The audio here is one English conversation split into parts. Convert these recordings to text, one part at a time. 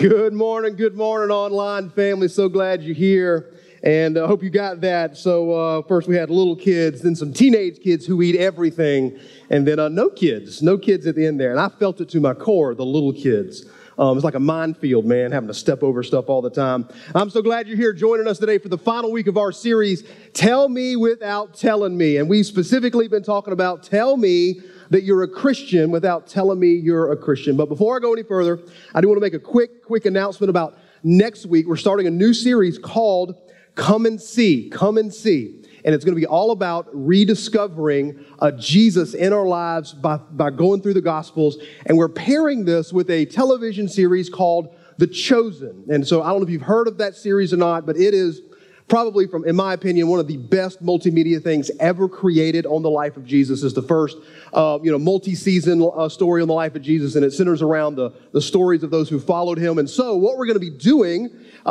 Good morning, online family. So glad you're here, and I hope you got that. So first we had little kids, then some teenage kids who eat everything, and then no kids at the end there. And I felt it to my core, the little kids. It's like a minefield, man, having to step over stuff all the time. I'm so glad you're here joining us today for the final week of our series, Tell Me Without Telling Me. And we've specifically been talking about Tell Me that you're a Christian without telling me you're a Christian. But before I go any further, I do want to make a quick announcement about next week. We're starting a new series called Come and See. Come and See. And it's going to be all about rediscovering Jesus in our lives by going through the Gospels. And we're pairing this with a television series called The Chosen. And so I don't know if you've heard of that series or not, but it is probably, in my opinion, one of the best multimedia things ever created on the life of Jesus. It's the first, multi-season story on the life of Jesus, and it centers around the stories of those who followed him. And so, what we're going to be doing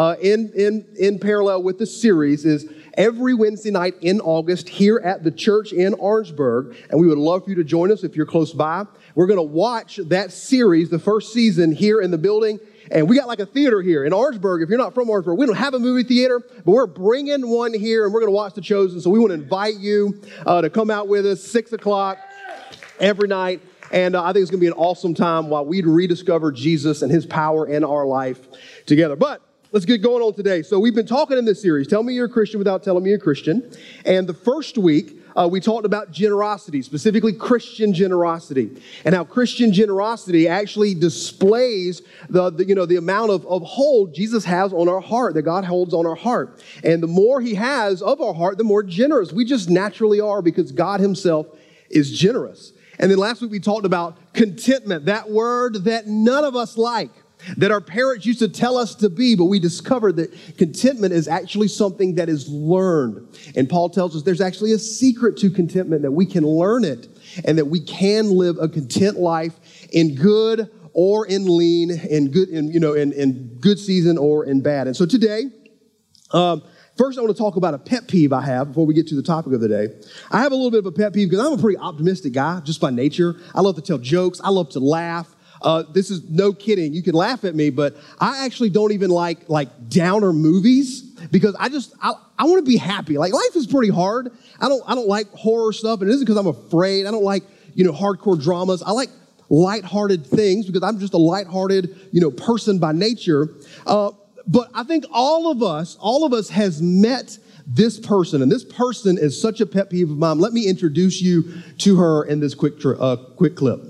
in parallel with this series is every Wednesday night in August here at the church in Orangeburg, and we would love for you to join us if you're close by. We're going to watch that series, the first season, here in the building. And we got like a theater here in Orangeburg. If you're not from Orangeburg, we don't have a movie theater, but we're bringing one here, and we're going to watch The Chosen. So we want to invite you to come out with us 6 o'clock every night. And I think it's going to be an awesome time while we rediscover Jesus and his power in our life together. But let's get going on today. So we've been talking in this series, Tell Me You're a Christian Without Telling Me You're a Christian. And the first week, we talked about generosity, specifically Christian generosity, and how Christian generosity actually displays the amount of hold Jesus has on our heart, that God holds on our heart. And the more he has of our heart, the more generous we just naturally are, because God himself is generous. And then last week we talked about contentment, that word that none of us like, that our parents used to tell us to be, but we discovered that contentment is actually something that is learned. And Paul tells us there's actually a secret to contentment, that we can learn it and that we can live a content life in good or in lean, in good season or in bad. And so today, first I want to talk about a pet peeve I have before we get to the topic of the day. I have a little bit of a pet peeve because I'm a pretty optimistic guy just by nature. I love to tell jokes. I love to laugh. This is no kidding. You can laugh at me, but I actually don't even like downer movies, because I want to be happy. Like, life is pretty hard. I don't like horror stuff, and it isn't because I'm afraid. I don't like, hardcore dramas. I like lighthearted things because I'm just a lighthearted, person by nature. But I think all of us has met this person, and this person is such a pet peeve of mine. Let me introduce you to her in this quick clip.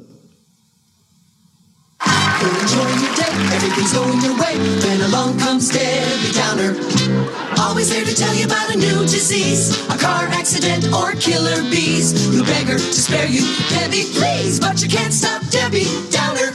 You're enjoying your day, everything's going your way. Then along comes Debbie Downer, always there to tell you about a new disease, a car accident or killer bees. You beg her to spare you, Debbie, please, but you can't stop Debbie Downer.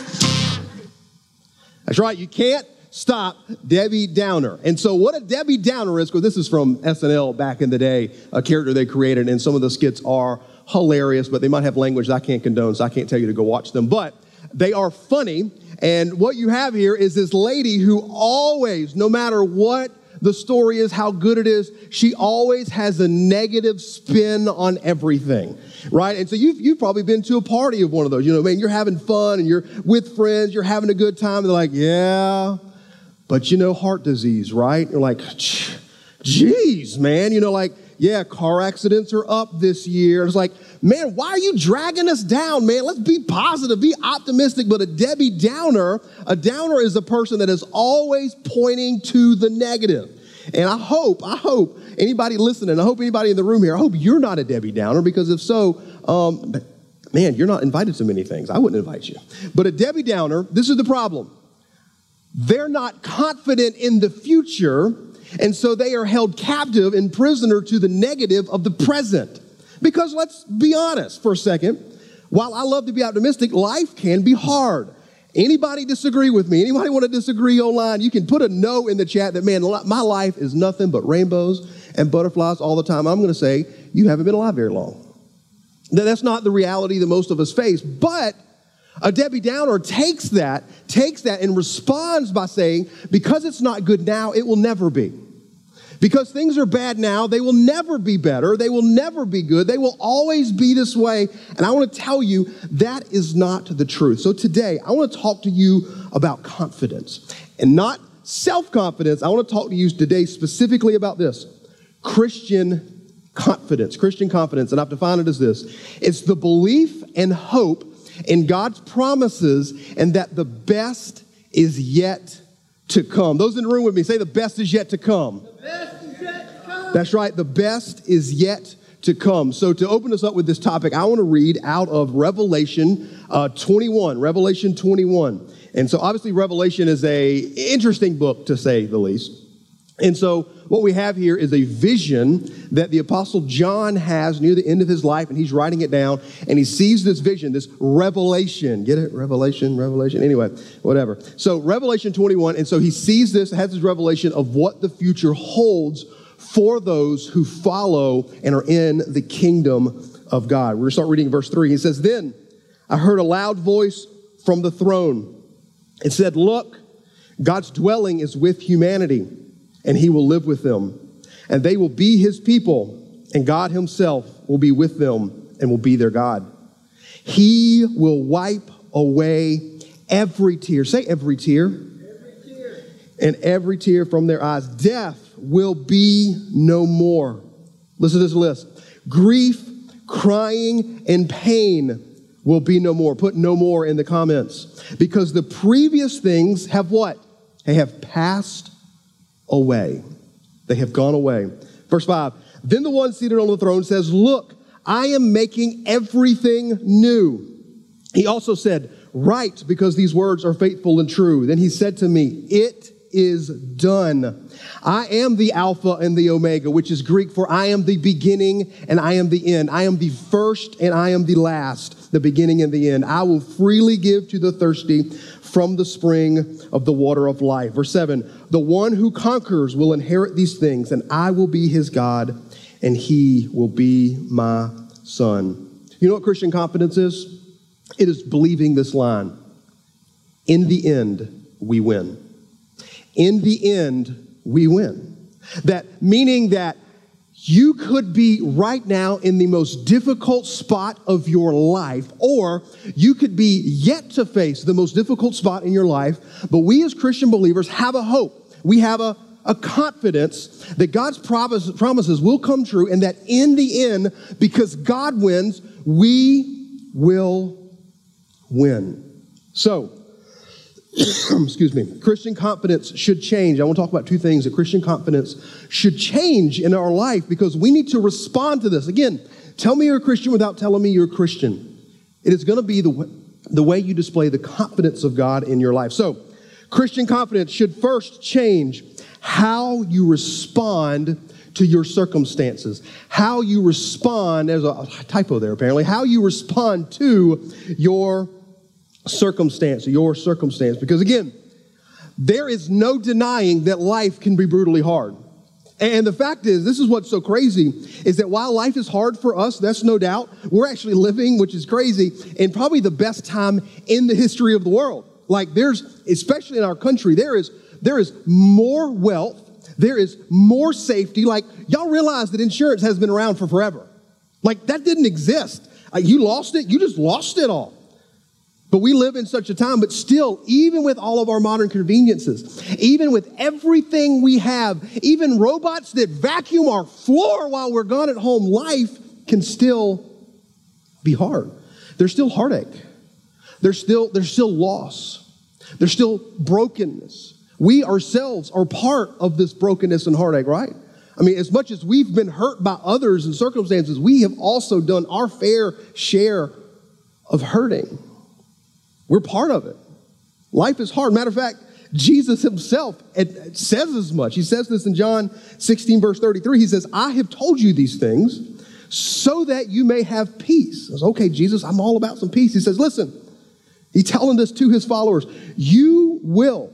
That's right, you can't stop Debbie Downer. And so what a Debbie Downer is, because this is from SNL back in the day, a character they created, and some of the skits are hilarious, but they might have language that I can't condone, so I can't tell you to go watch them. But they are funny. And what you have here is this lady who always, no matter what the story is, how good it is, she always has a negative spin on everything, right? And so you've probably been to a party of one of those. You're having fun and you're with friends, you're having a good time. And they're like, yeah, but heart disease, right? You're like, geez, man, yeah, car accidents are up this year. It's like, man, why are you dragging us down, man? Let's be positive, be optimistic. But a Debbie Downer, is a person that is always pointing to the negative. And I hope anybody listening, I hope anybody in the room here, I hope you're not a Debbie Downer, because if so, man, you're not invited to many things. I wouldn't invite you. But a Debbie Downer, this is the problem. They're not confident in the future, and so they are held captive and prisoner to the negative of the present. Because let's be honest for a second, while I love to be optimistic, life can be hard. Anybody disagree with me? Anybody want to disagree online? You can put a no in the chat that, man, my life is nothing but rainbows and butterflies all the time. I'm going to say, you haven't been alive very long. Now, that's not the reality that most of us face, but a Debbie Downer takes that and responds by saying, because it's not good now, it will never be. Because things are bad now, they will never be better. They will never be good. They will always be this way. And I want to tell you that is not the truth. So today, I want to talk to you about confidence. and not self-confidence. I want to talk to you today specifically about this. Christian confidence. Christian confidence, and I've defined it as this. It's the belief and hope in God's promises and that the best is yet to come. Those in the room with me, say the best is yet to come. The best is yet to come. That's right, the best is yet to come. So to open us up with this topic, I want to read out of Revelation 21. Revelation 21. And so obviously Revelation is a interesting book, to say the least. And so what we have here is a vision that the Apostle John has near the end of his life, and he's writing it down, and he sees this vision, this revelation. Get it? Revelation. Anyway, whatever. So Revelation 21, and so he sees this, has this revelation of what the future holds for those who follow and are in the kingdom of God. We're going to start reading verse 3. He says, "Then I heard a loud voice from the throne. It said, 'Look, God's dwelling is with humanity, and he will live with them. And they will be his people, and God himself will be with them and will be their God. He will wipe away every tear.'" Say every tear. Every tear. "And every tear from their eyes. Death will be no more." Listen to this list. "Grief, crying, and pain will be no more." Put "no more" in the comments. "Because the previous things have" what? They have passed away. They have gone away. Verse 5. "Then the one seated on the throne says, 'Look, I am making everything new.' He also said, 'Write, because these words are faithful and true.' Then he said to me, 'It is done. I am the Alpha and the Omega,'" which is Greek for "I am the beginning and I am the end. I am the first and I am the last, the beginning and the end. I will freely give to the thirsty from the spring of the water of life." Verse 7, "The one who conquers will inherit these things, and I will be his God, and he will be my son." You know what Christian confidence is? It is believing this line: in the end, we win. In the end, we win. That meaning that you could be right now in the most difficult spot of your life, or you could be yet to face the most difficult spot in your life, but we as Christian believers have a hope. We have a confidence that God's promises will come true, and that in the end, because God wins, we will win. So, excuse me, Christian confidence should change. I want to talk about two things. That Christian confidence should change in our life because we need to respond to this. Again, tell me you're a Christian without telling me you're a Christian. It is going to be the way you display the confidence of God in your life. So, Christian confidence should first change how you respond to your circumstances. How you respond, there's a typo there apparently, how you respond to your circumstance. Because again, there is no denying that life can be brutally hard. And the fact is, this is what's so crazy, is that while life is hard for us, that's no doubt, we're actually living, which is crazy, in probably the best time in the history of the world. Like there's, especially in our country, there is more wealth, there is more safety. Like y'all realize that insurance has been around for forever. Like that didn't exist. You lost it, you just lost it all. But we live in such a time, but still, even with all of our modern conveniences, even with everything we have, even robots that vacuum our floor while we're gone at home, life can still be hard. There's still heartache. There's still loss. There's still brokenness. We ourselves are part of this brokenness and heartache, right? I mean, as much as we've been hurt by others and circumstances, we have also done our fair share of hurting. We're part of it. Life is hard. Matter of fact, Jesus himself says as much. He says this in John 16, verse 33. He says, "I have told you these things so that you may have peace." I was, okay, Jesus, I'm all about some peace. He says, listen, he's telling this to his followers. You will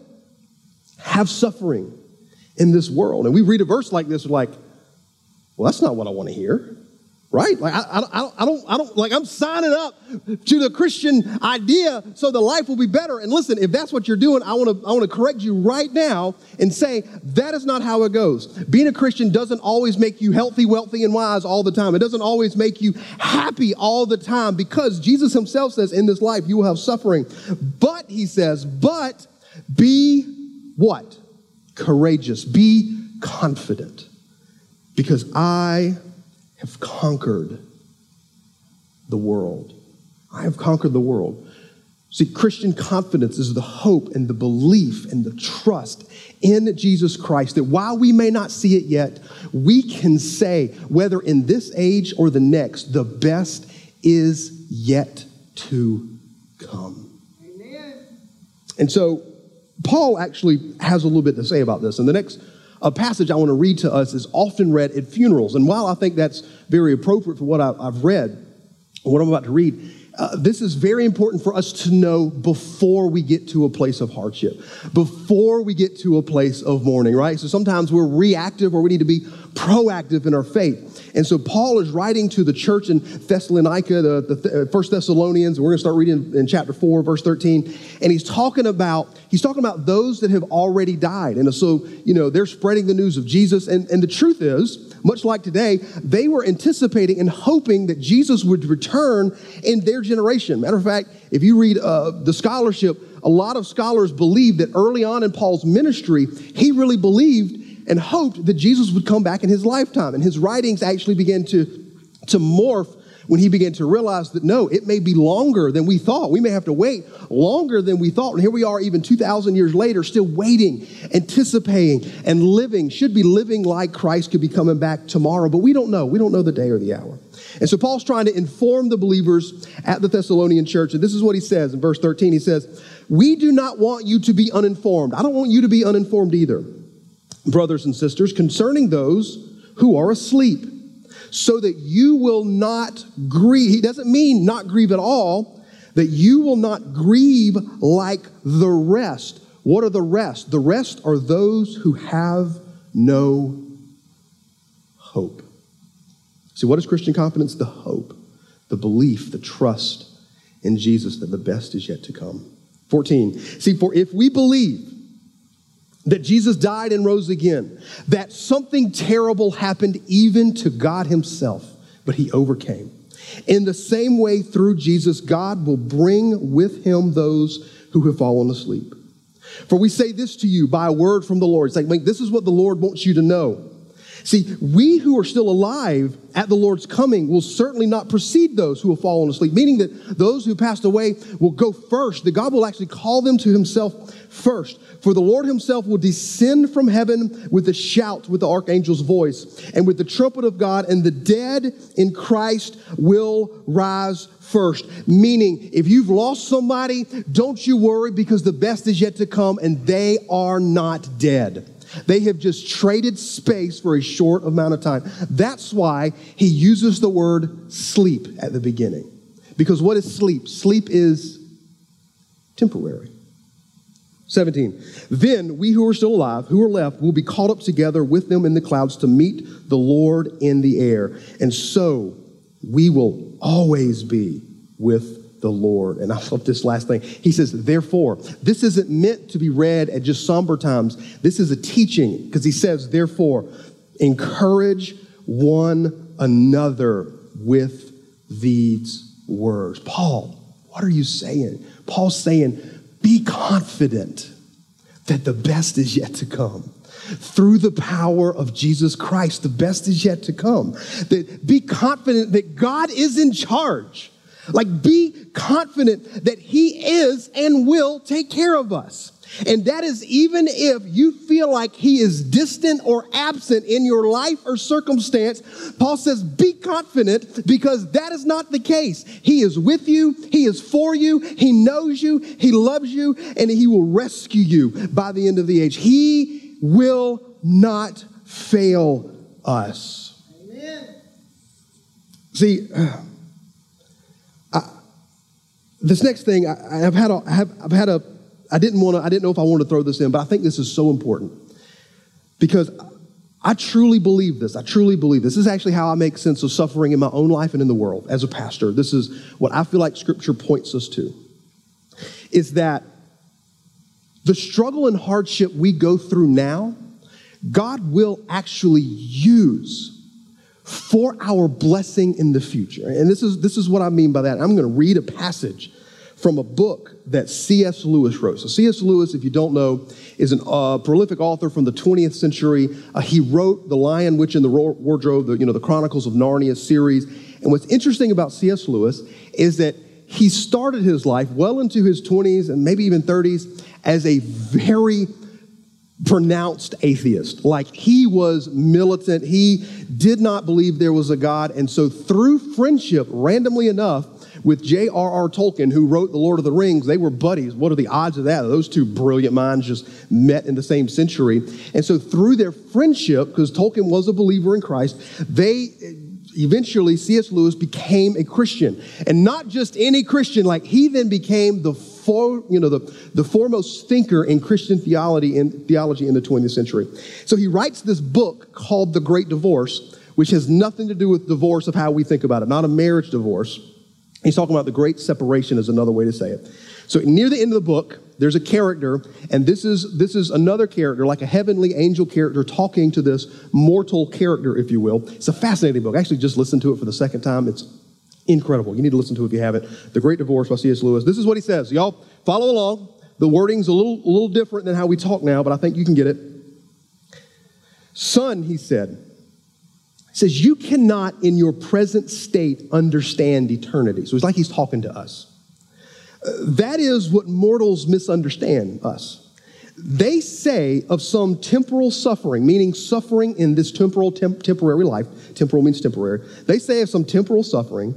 have suffering in this world. And we read a verse like this, we're like, well, that's not what I want to hear. Right? Like I don't like I'm signing up to the Christian idea so the life will be better. And listen, if that's what you're doing, I want to correct you right now and say that is not how it goes. Being a Christian doesn't always make you healthy, wealthy, and wise all the time. It doesn't always make you happy all the time, because Jesus himself says in this life you will have suffering. But he says, but be what? Courageous. Be confident, because I have conquered the world. I have conquered the world. See, Christian confidence is the hope and the belief and the trust in Jesus Christ, that while we may not see it yet, we can say, whether in this age or the next, the best is yet to come. Amen. And so Paul actually has a little bit to say about this. And the next passage I want to read to us is often read at funerals. And while I think that's very appropriate for what I've read, what I'm about to read, this is very important for us to know before we get to a place of hardship, before we get to a place of mourning, right? So sometimes we're reactive, or we need to be proactive in our faith. And so Paul is writing to the church in Thessalonica, the First Thessalonians, and we're going to start reading in chapter 4, verse 13. And he's talking about those that have already died. And so, they're spreading the news of Jesus. And the truth is, much like today, they were anticipating and hoping that Jesus would return in their generation. Matter of fact, if you read the scholarship, a lot of scholars believe that early on in Paul's ministry, he really believed and hoped that Jesus would come back in his lifetime. And his writings actually began to morph when he began to realize that, no, it may be longer than we thought. We may have to wait longer than we thought. And here we are even 2,000 years later, still waiting, anticipating, and should be living like Christ could be coming back tomorrow. But we don't know. We don't know the day or the hour. And so Paul's trying to inform the believers at the Thessalonian church. And this is what he says in verse 13. He says, "We do not want you to be uninformed." I don't want you to be uninformed either, brothers and sisters, concerning those who are asleep, so that you will not grieve. He doesn't mean not grieve at all, that you will not grieve like the rest. What are the rest? The rest are those who have no hope. See, what is Christian confidence? The hope, the belief, the trust in Jesus that the best is yet to come. 14. See, for if we believe that Jesus died and rose again, that something terrible happened even to God himself, but he overcame. In the same way, through Jesus, God will bring with him those who have fallen asleep. For we say this to you by a word from the Lord. It's like, this is what the Lord wants you to know. See, we who are still alive at the Lord's coming will certainly not precede those who have fallen asleep, meaning that those who passed away will go first, that God will actually call them to himself first. For the Lord himself will descend from heaven with a shout, with the archangel's voice, and with the trumpet of God, and the dead in Christ will rise first. Meaning, if you've lost somebody, don't you worry, because the best is yet to come, and they are not dead. They have just traded space for a short amount of time. That's why he uses the word sleep at the beginning. Because what is sleep? Sleep is temporary. 17, then we who are still alive, who are left, will be caught up together with them in the clouds to meet the Lord in the air. And so we will always be with the Lord. And I love this last thing. He says, therefore, this isn't meant to be read at just somber times. This is a teaching, because he says, therefore, encourage one another with these words. Paul, what are you saying? Paul's saying, be confident that the best is yet to come. Through the power of Jesus Christ, the best is yet to come. Be confident that God is in charge. Be confident that he is and will take care of us. And that is even if you feel like he is distant or absent in your life or circumstance. Paul says, be confident, because that is not the case. He is with you. He is for you. He knows you. He loves you, and he will rescue you by the end of the age. He will not fail us. Amen. See, this next thing, I didn't know if I wanted to throw this in, but I think this is so important, because I truly believe this. I truly believe this. This is actually how I make sense of suffering in my own life and in the world as a pastor. This is what I feel like Scripture points us to, is that the struggle and hardship we go through now, God will actually use for our blessing in the future. And this is what I mean by that. I'm going to read a passage from a book that C.S. Lewis wrote. So C.S. Lewis, if you don't know, is a prolific author from the 20th century. He wrote The Lion, Witch, and the Wardrobe, the Chronicles of Narnia series. And what's interesting about C.S. Lewis is that he started his life well into his 20s and maybe even 30s as a very pronounced atheist. Like, he was militant. He did not believe there was a God. And so through friendship, randomly enough, with J.R.R. Tolkien, who wrote The Lord of the Rings, they were buddies. What are the odds of that? Those two brilliant minds just met in the same century. And so through their friendship, because Tolkien was a believer in Christ, eventually C.S. Lewis became a Christian. And not just any Christian, like, he then became the foremost thinker in Christian theology in the 20th century. So he writes this book called The Great Divorce, which has nothing to do with divorce of how we think about it, not a marriage divorce. He's talking about the great separation is another way to say it. So near the end of the book, there's a character, and this is another character, like a heavenly angel character talking to this mortal character, if you will. It's a fascinating book. I actually just listened to it for the second time. It's incredible. You need to listen to it if you haven't. The Great Divorce by C.S. Lewis. This is what he says. Y'all follow along. The wording's a little different than how we talk now, but I think you can get it. Son, he said, says, you cannot in your present state understand eternity. So it's like he's talking to us. That is what mortals misunderstand us. They say of some temporal suffering, meaning suffering in this temporary life. Temporal means temporary. They say of some temporal suffering,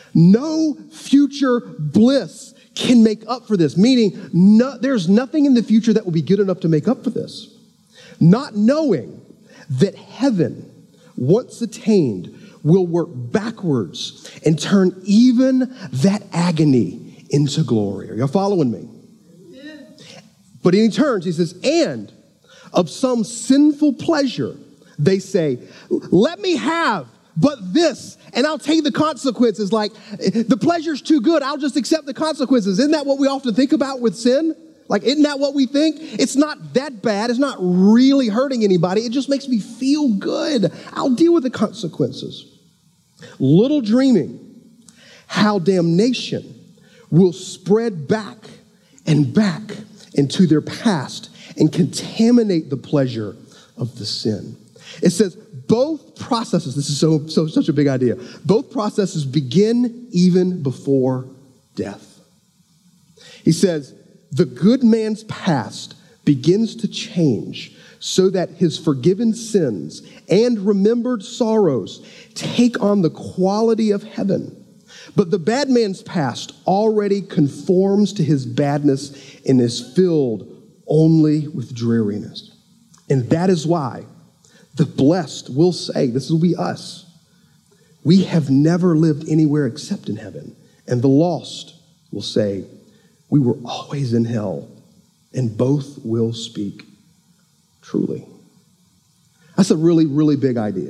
no future bliss can make up for this, meaning there's nothing in the future that will be good enough to make up for this. Not knowing that heaven, once attained, will work backwards and turn even that agony into glory. Are y'all following me? Yeah. But he turns, he says, and of some sinful pleasure, they say, let me have but this, and I'll take the consequences. Like, the pleasure's too good, I'll just accept the consequences. Isn't that what we often think about with sin? Like, isn't that what we think? It's not that bad. It's not really hurting anybody. It just makes me feel good. I'll deal with the consequences. Little dreaming how damnation will spread back and back into their past and contaminate the pleasure of the sin. It says both processes, this is such a big idea, both processes begin even before death. He says, the good man's past begins to change so that his forgiven sins and remembered sorrows take on the quality of heaven. But the bad man's past already conforms to his badness and is filled only with dreariness. And that is why the blessed will say, this will be us, we have never lived anywhere except in heaven. And the lost will say, we were always in hell, and both will speak truly. That's a really, really big idea.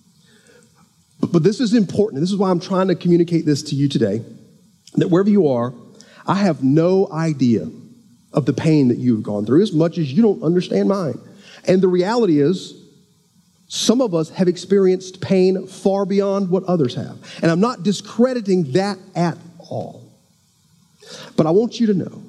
But this is important. This is why I'm trying to communicate this to you today, that wherever you are, I have no idea of the pain that you've gone through as much as you don't understand mine. And the reality is, some of us have experienced pain far beyond what others have. And I'm not discrediting that at all. But I want you to know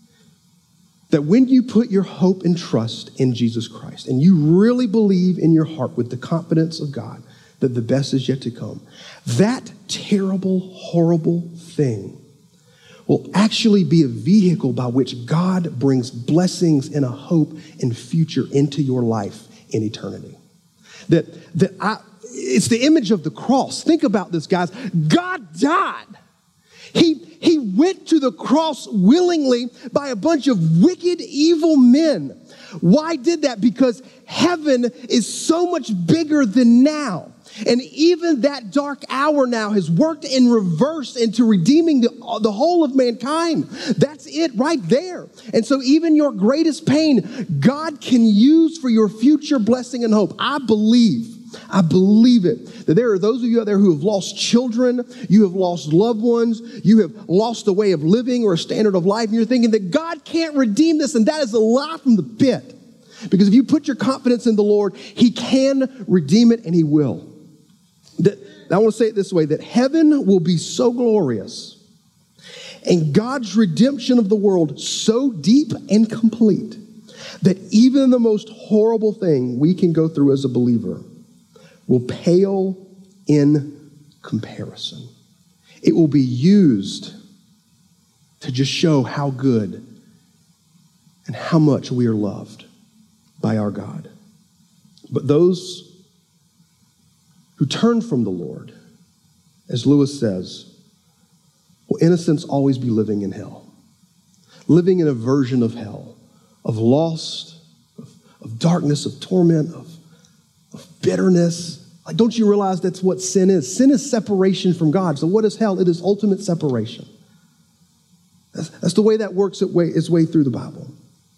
that when you put your hope and trust in Jesus Christ, and you really believe in your heart with the confidence of God that the best is yet to come, that terrible, horrible thing will actually be a vehicle by which God brings blessings and a hope and future into your life in eternity. It's the image of the cross. Think about this, guys. God died. He went to the cross willingly by a bunch of wicked, evil men. Why did that? Because heaven is so much bigger than now. And even that dark hour now has worked in reverse into redeeming the whole of mankind. That's it right there. And so even your greatest pain, God can use for your future blessing and hope. I believe it, that there are those of you out there who have lost children, you have lost loved ones, you have lost a way of living or a standard of life, and you're thinking that God can't redeem this, and that is a lie from the pit. Because if you put your confidence in the Lord, He can redeem it, and He will. I want to say it this way, that heaven will be so glorious And God's redemption of the world so deep and complete that even the most horrible thing we can go through as a believer will pale in comparison. It will be used to just show how good and how much we are loved by our God. But those who turn from the Lord, as Lewis says, will in a sense always be living in hell, living in a version of hell, of lost, of darkness, of torment, of bitterness. Like, don't you realize that's what sin is? Sin is separation from God. So what is hell? It is ultimate separation. That's the way that works its way through the Bible.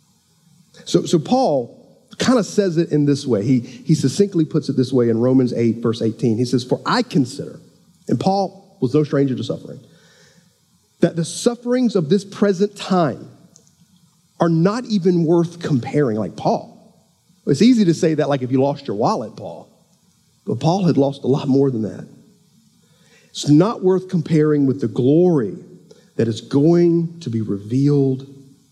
So Paul kind of says it in this way. He succinctly puts it this way in Romans 8, verse 18. He says, "For I consider," and Paul was no stranger to suffering, "that the sufferings of this present time are not even worth comparing." Like Paul. It's easy to say that like if you lost your wallet, Paul. But Paul had lost a lot more than that. It's not worth comparing with the glory that is going to be revealed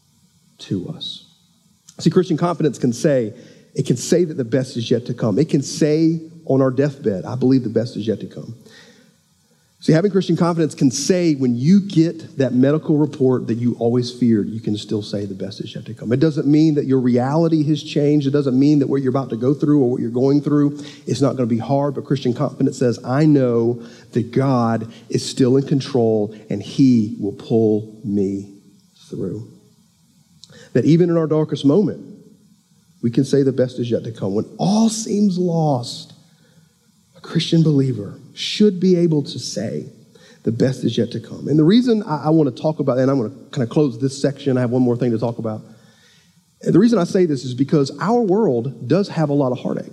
to us. See, Christian confidence can say that the best is yet to come. It can say on our deathbed, I believe the best is yet to come. See, having Christian confidence can say when you get that medical report that you always feared, you can still say the best is yet to come. It doesn't mean that your reality has changed. It doesn't mean that what you're about to go through or what you're going through is not going to be hard, but Christian confidence says, I know that God is still in control and he will pull me through. That even in our darkest moment, we can say the best is yet to come. When all seems lost, a Christian believer should be able to say the best is yet to come. And the reason I want to talk about, and I'm going to kind of close this section, I have one more thing to talk about. And the reason I say this is because our world does have a lot of heartache.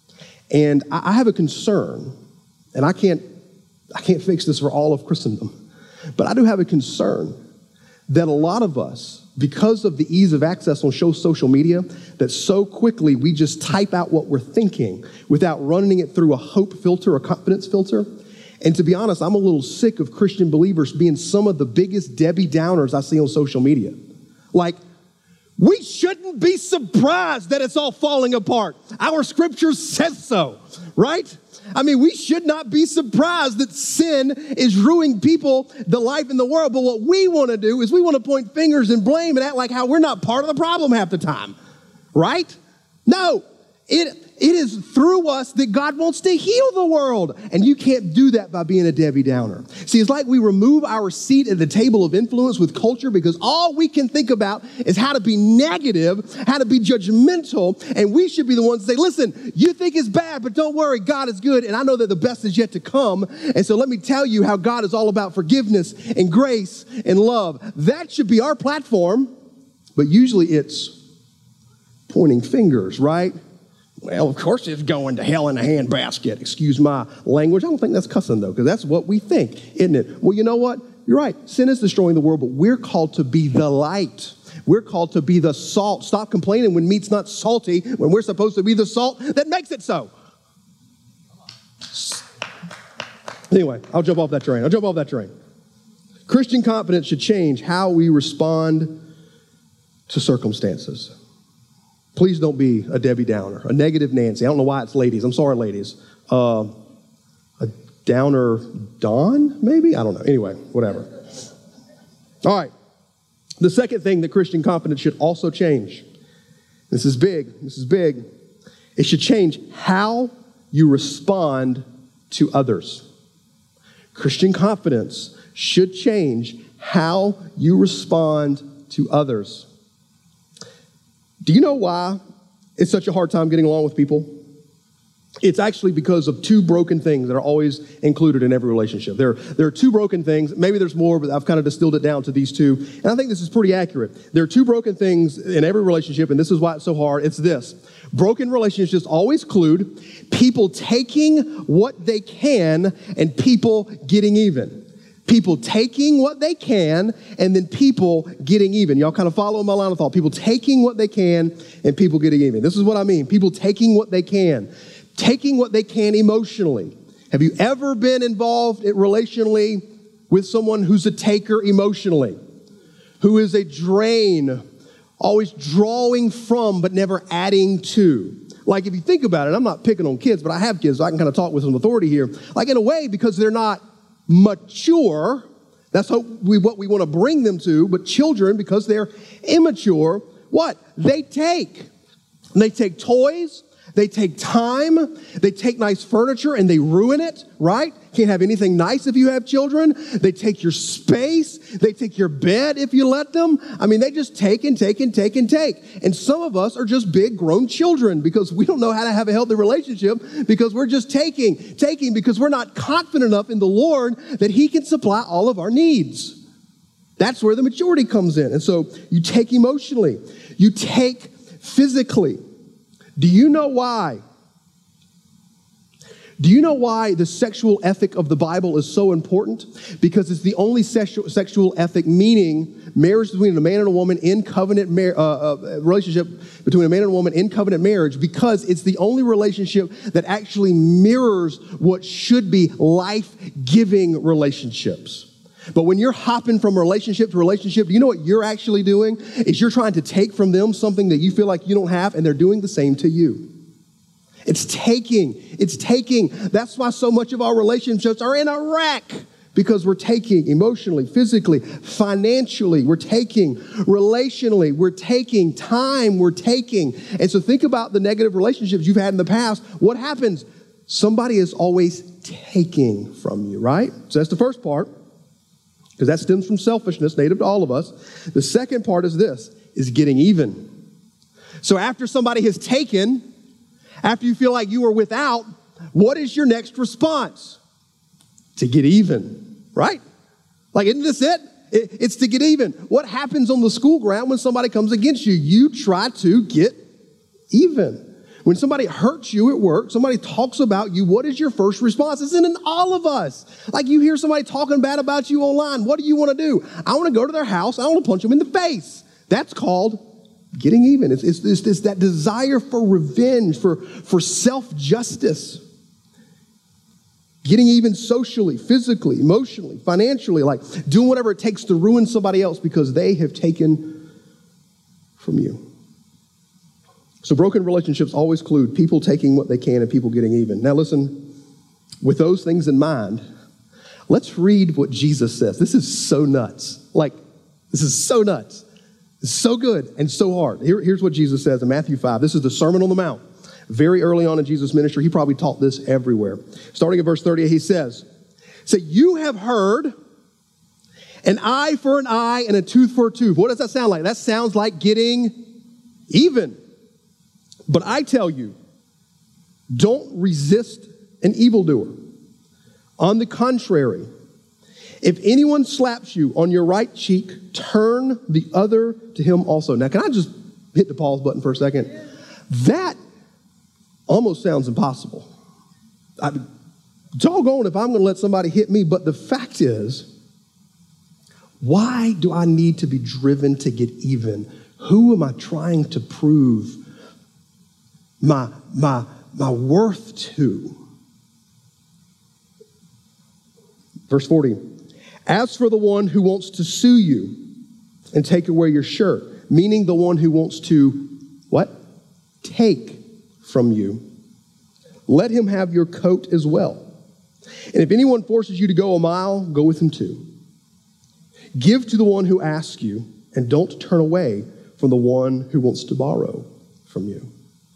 And I have a concern, and I can't fix this for all of Christendom, but I do have a concern that a lot of us, because of the ease of access on social media, that so quickly we just type out what we're thinking without running it through a hope filter or confidence filter. And to be honest, I'm a little sick of Christian believers being some of the biggest Debbie Downers I see on social media. Like, we shouldn't be surprised that it's all falling apart. Our scripture says so, right? I mean, we should not be surprised that sin is ruining people, the life in the world. But what we want to do is we want to point fingers and blame and act like how we're not part of the problem half the time, right? No, it is through us that God wants to heal the world. And you can't do that by being a Debbie Downer. See, it's like we remove our seat at the table of influence with culture because all we can think about is how to be negative, how to be judgmental. And we should be the ones to say, listen, you think it's bad, but don't worry, God is good. And I know that the best is yet to come. And so let me tell you how God is all about forgiveness and grace and love. That should be our platform. But usually it's pointing fingers, right? Well, of course it's going to hell in a handbasket. Excuse my language. I don't think that's cussing, though, because that's what we think, isn't it? Well, you know what? You're right. Sin is destroying the world, but we're called to be the light. We're called to be the salt. Stop complaining when meat's not salty, when we're supposed to be the salt that makes it so. Anyway, I'll jump off that train. Christian confidence should change how we respond to circumstances. Please don't be a Debbie Downer, a negative Nancy. I don't know why it's ladies. I'm sorry, ladies. A Downer Dawn, maybe? I don't know. Anyway, whatever. All right. The second thing that Christian confidence should also change. This is big. It should change how you respond to others. Christian confidence should change how you respond to others. Do you know why it's such a hard time getting along with people? It's actually because of two broken things that are always included in every relationship. There are two broken things. Maybe there's more, but I've kind of distilled it down to these two. And I think this is pretty accurate. There are two broken things in every relationship, and this is why it's so hard. It's this. Broken relationships always include people taking what they can and people getting even. People taking what they can and then people getting even. Y'all kind of follow my line of thought. People taking what they can and people getting even. This is what I mean. People taking what they can. Taking what they can emotionally. Have you ever been involved relationally with someone who's a taker emotionally, who is a drain, always drawing from but never adding to. Like if you think about it, I'm not picking on kids, but I have kids, so I can kind of talk with some authority here. Like in a way, because they're not mature, that's what we want to bring them to, but children, because they're immature, what? They take. And they take toys, they take time, they take nice furniture and they ruin it, right? Can't have anything nice if you have children. They take your space, they take your bed if you let them. I mean, they just take and take and take and take. And some of us are just big grown children because we don't know how to have a healthy relationship because we're just taking because we're not confident enough in the Lord that He can supply all of our needs. That's where the maturity comes in. And so you take emotionally, you take physically. Do you know why? Do you know why the sexual ethic of the Bible is so important? Because it's the only sexual ethic, meaning marriage between a man and a woman in covenant relationship between a man and a woman in covenant marriage, because it's the only relationship that actually mirrors what should be life-giving relationships. But when you're hopping from relationship to relationship, you know what you're actually doing? Is you're trying to take from them something that you feel like you don't have, and they're doing the same to you. It's taking. That's why so much of our relationships are in a wreck, because we're taking emotionally, physically, financially, we're taking relationally, we're taking time, we're taking. And so think about the negative relationships you've had in the past. What happens? Somebody is always taking from you, right? So that's the first part, because that stems from selfishness, native to all of us. The second part is getting even. So after somebody has taken, after you feel like you are without, what is your next response? To get even, right? Like, isn't this it? It's to get even. What happens on the school ground when somebody comes against you? You try to get even. When somebody hurts you at work, somebody talks about you, what is your first response? It's in all of us. Like you hear somebody talking bad about you online. What do you want to do? I want to go to their house. I want to punch them in the face. That's called getting even. It's that desire for revenge, for self-justice. Getting even socially, physically, emotionally, financially, like doing whatever it takes to ruin somebody else because they have taken from you. So broken relationships always include people taking what they can and people getting even. Now listen, with those things in mind, let's read what Jesus says. This is so nuts. This is so nuts. It's so good and so hard. Here's what Jesus says in Matthew 5. This is the Sermon on the Mount. Very early on in Jesus' ministry, he probably taught this everywhere. Starting at verse 30, he says, you have heard an eye for an eye and a tooth for a tooth. What does that sound like? That sounds like getting even. But I tell you, don't resist an evildoer. On the contrary, if anyone slaps you on your right cheek, turn the other to him also. Now, can I just hit the pause button for a second? That almost sounds impossible. Doggone if I'm going to let somebody hit me, but the fact is, why do I need to be driven to get even? Who am I trying to prove my worth to? Verse 40, as for the one who wants to sue you and take away your shirt, meaning the one who wants to, what? Take from you, let him have your coat as well. And if anyone forces you to go a mile, go with him too. Give to the one who asks you, and don't turn away from the one who wants to borrow from you.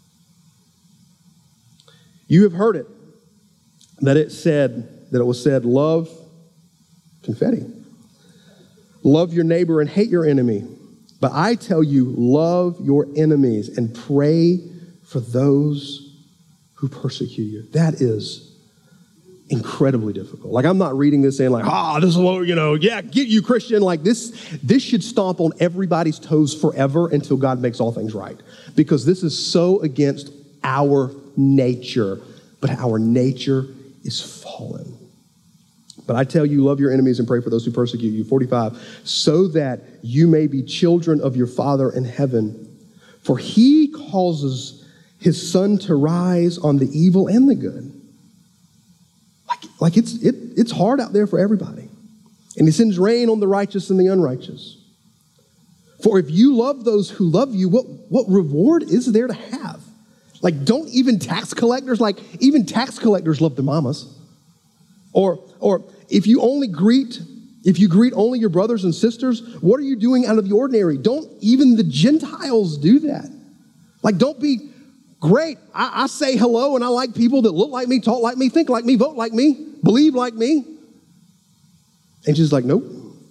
You have heard it, that it was said, love, confetti, love your neighbor and hate your enemy. But I tell you, love your enemies and pray for those who persecute you. That is incredibly difficult. Like, I'm not reading this saying like, this is what, get you Christian. Like this should stomp on everybody's toes forever until God makes all things right. Because this is so against our nature, but our nature is fallen. But I tell you, love your enemies and pray for those who persecute you. 45, so that you may be children of your Father in heaven. For he causes his sun to rise on the evil and the good. Like it's hard out there for everybody. And he sends rain on the righteous and the unrighteous. For if you love those who love you, what reward is there to have? Like, don't even tax collectors, even tax collectors love their mamas. Or if you greet only your brothers and sisters, what are you doing out of the ordinary? Don't even the Gentiles do that? Like, don't be great. I say hello and I like people that look like me, talk like me, think like me, vote like me, believe like me. And she's like, nope.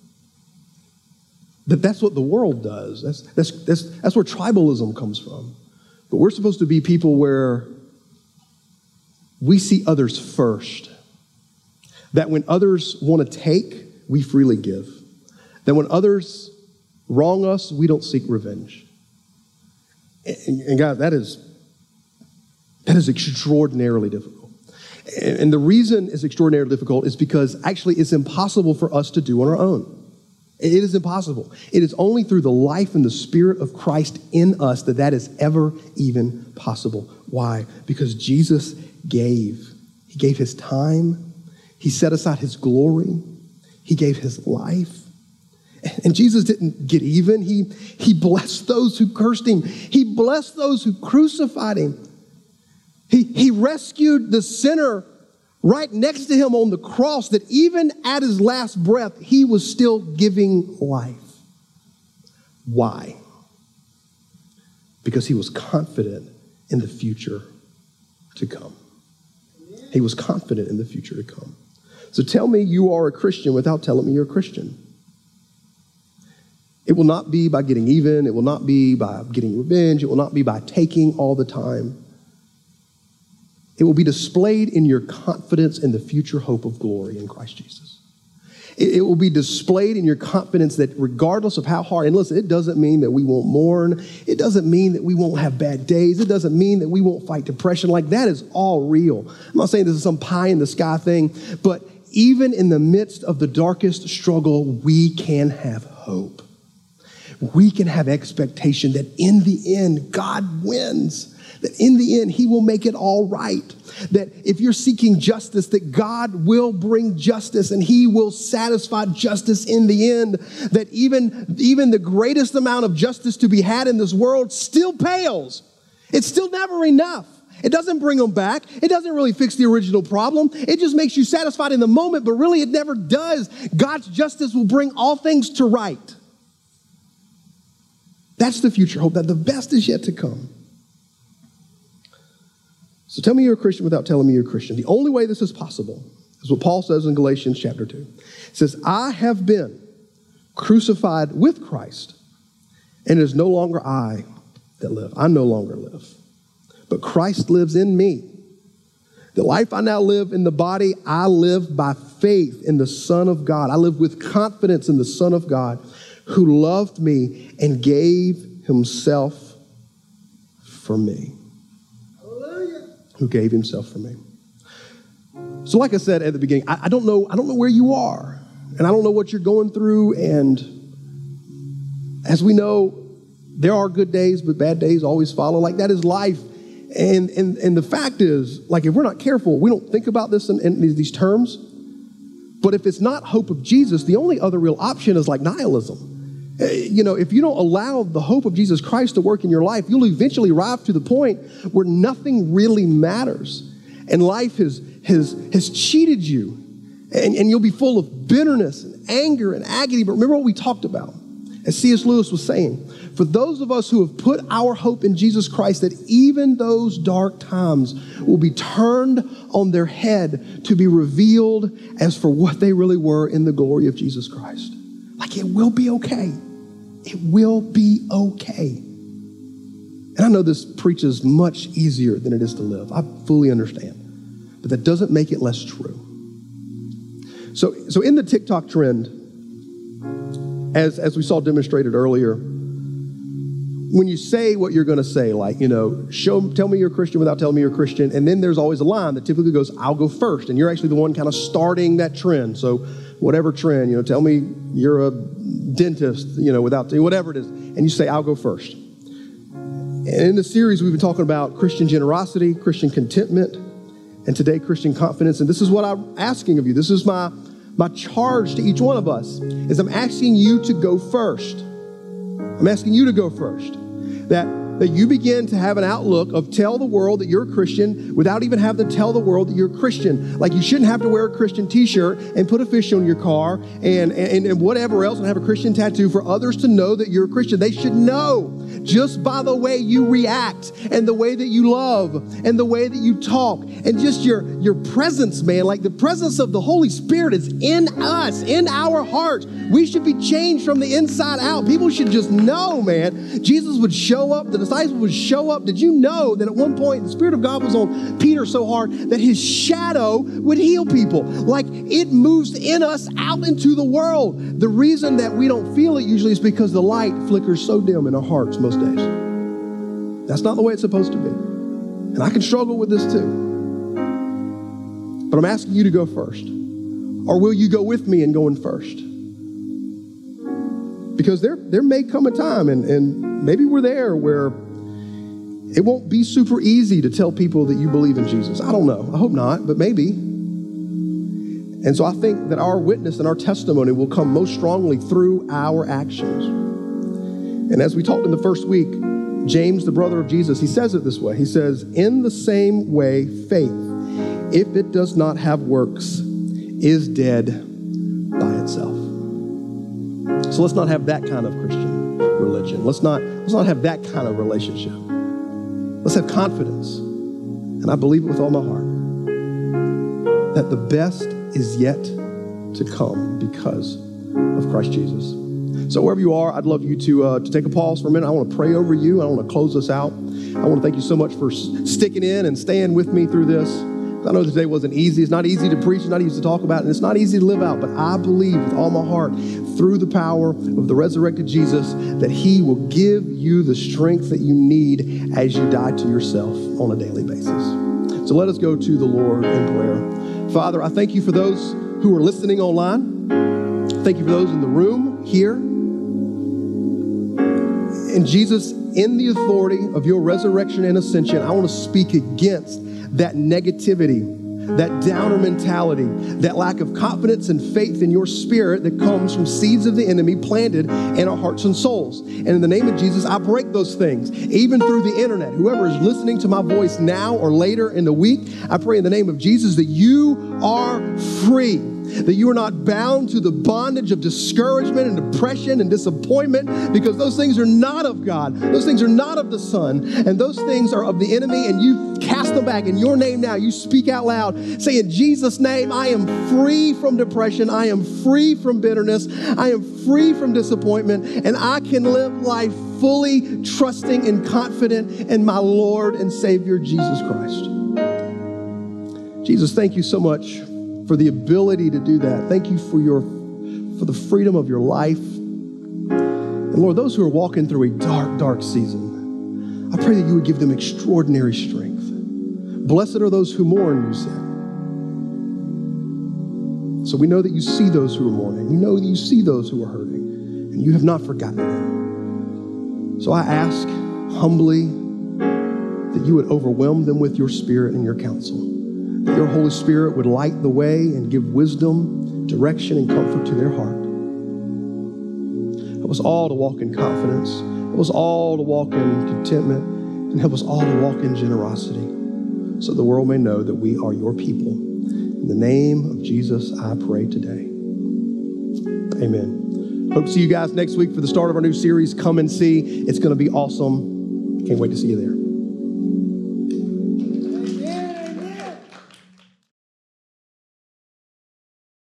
That's what the world does. That's where tribalism comes from. But we're supposed to be people where we see others first. That when others want to take, we freely give. That when others wrong us, we don't seek revenge. And God, that is extraordinarily difficult. And the reason it's extraordinarily difficult is because actually it's impossible for us to do on our own. It is impossible. It is only through the life and the Spirit of Christ in us that is ever even possible. Why? Because Jesus gave. He gave his time. He set aside his glory. He gave his life. And Jesus didn't get even. He blessed those who cursed him. He blessed those who crucified him. He rescued the sinner right next to him on the cross, that even at his last breath, he was still giving life. Why? Because he was confident in the future to come. He was confident in the future to come. So tell me you are a Christian without telling me you're a Christian. It will not be by getting even. It will not be by getting revenge. It will not be by taking all the time. It will be displayed in your confidence in the future hope of glory in Christ Jesus. It will be displayed in your confidence that regardless of how hard, and listen, it doesn't mean that we won't mourn. It doesn't mean that we won't have bad days. It doesn't mean that we won't fight depression. Like, that is all real. I'm not saying this is some pie in the sky thing, but even in the midst of the darkest struggle, we can have hope. We can have expectation that in the end, God wins. That in the end, he will make it all right. That if you're seeking justice, that God will bring justice and he will satisfy justice in the end. That even the greatest amount of justice to be had in this world still pales. It's still never enough. It doesn't bring them back. It doesn't really fix the original problem. It just makes you satisfied in the moment, but really it never does. God's justice will bring all things to right. That's the future hope, that the best is yet to come. So tell me you're a Christian without telling me you're a Christian. The only way this is possible is what Paul says in Galatians chapter 2. It says, I have been crucified with Christ, and it is no longer I that live. I no longer live, but Christ lives in me. The life I now live in the body, I live by faith in the Son of God. I live with confidence in the Son of God who loved me and gave himself for me. Who gave himself for me. So like I said at the beginning, I don't know where you are, and I don't know what you're going through, and as we know, there are good days, but bad days always follow. Like, that is life. And the fact is, like, if we're not careful, we don't think about this in these terms, but if it's not hope of Jesus, the only other real option is like nihilism. If you don't allow the hope of Jesus Christ to work in your life, you'll eventually arrive to the point where nothing really matters. And life has cheated you. And you'll be full of bitterness and anger and agony. But remember what we talked about. As C.S. Lewis was saying, for those of us who have put our hope in Jesus Christ, that even those dark times will be turned on their head to be revealed as for what they really were in the glory of Jesus Christ. Like, it will be okay. It will be okay. And I know this preaches much easier than it is to live. I fully understand. But that doesn't make it less true. So in the TikTok trend, as we saw demonstrated earlier, when you say what you're going to say, like, tell me you're a Christian without telling me you're a Christian, and then there's always a line that typically goes, I'll go first, and you're actually the one kind of starting that trend. So whatever trend, tell me you're a dentist, without, whatever it is, and you say, I'll go first. And in the series, we've been talking about Christian generosity, Christian contentment, and today, Christian confidence. And this is what I'm asking of you. This is my My charge to each one of us is I'm asking you to go first. I'm asking you to go first. That you begin to have an outlook of tell the world that you're a Christian without even having to tell the world that you're a Christian. Like you shouldn't have to wear a Christian t-shirt and put a fish on your car and whatever else and have a Christian tattoo for others to know that you're a Christian. They should know just by the way you react and the way that you love and the way that you talk and just your presence, man. Like the presence of the Holy Spirit is in us, in our hearts. We should be changed from the inside out. People should just know, man. Jesus would show up. The disciples would show up. Did you know that at one point the Spirit of God was on Peter so hard that his shadow would heal people? Like it moves in us out into the world. The reason that we don't feel it usually is because the light flickers so dim in our hearts most days. That's not the way it's supposed to be. And I can struggle with this too. But I'm asking you to go first. Or will you go with me in going first? Because there may come a time, and maybe we're there, where it won't be super easy to tell people that you believe in Jesus. I don't know. I hope not, but maybe. And so I think that our witness and our testimony will come most strongly through our actions. And as we talked in the first week, James, the brother of Jesus, he says it this way. He says, in the same way, faith, if it does not have works, is dead by itself. So let's not have that kind of Christian religion. Let's not have that kind of relationship. Let's have confidence, and I believe it with all my heart, that the best is yet to come because of Christ Jesus. So wherever you are, I'd love you to take a pause for a minute. I want to pray over you. I want to close this out. I want to thank you so much for sticking in and staying with me through this. I know today wasn't easy. It's not easy to preach. It's not easy to talk about. And it's not easy to live out. But I believe with all my heart, through the power of the resurrected Jesus, that he will give you the strength that you need as you die to yourself on a daily basis. So let us go to the Lord in prayer. Father, I thank you for those who are listening online. Thank you for those in the room here. And Jesus, in the authority of your resurrection and ascension, I want to speak against that negativity, that downer mentality, that lack of confidence and faith in your spirit that comes from seeds of the enemy planted in our hearts and souls. And in the name of Jesus, I break those things, even through the internet. Whoever is listening to my voice now or later in the week, I pray in the name of Jesus that you are free, that you are not bound to the bondage of discouragement and depression and disappointment, because those things are not of God. Those things are not of the Son, and those things are of the enemy, and you cast them back in your name now. You speak out loud, say, in Jesus' name, I am free from depression. I am free from bitterness. I am free from disappointment, and I can live life fully trusting and confident in my Lord and Savior, Jesus Christ. Jesus, thank you so much for the ability to do that. Thank you for the freedom of your life. And Lord, those who are walking through a dark, dark season, I pray that you would give them extraordinary strength. Blessed are those who mourn, you said. So we know that you see those who are mourning. We know that you see those who are hurting, and you have not forgotten them. So I ask humbly that you would overwhelm them with your spirit and your counsel. That your Holy Spirit would light the way and give wisdom, direction, and comfort to their heart. Help us all to walk in confidence. Help us all to walk in contentment. And help us all to walk in generosity, so the world may know that we are your people. In the name of Jesus, I pray today. Amen. Hope to see you guys next week for the start of our new series, Come and See. It's going to be awesome. Can't wait to see you there.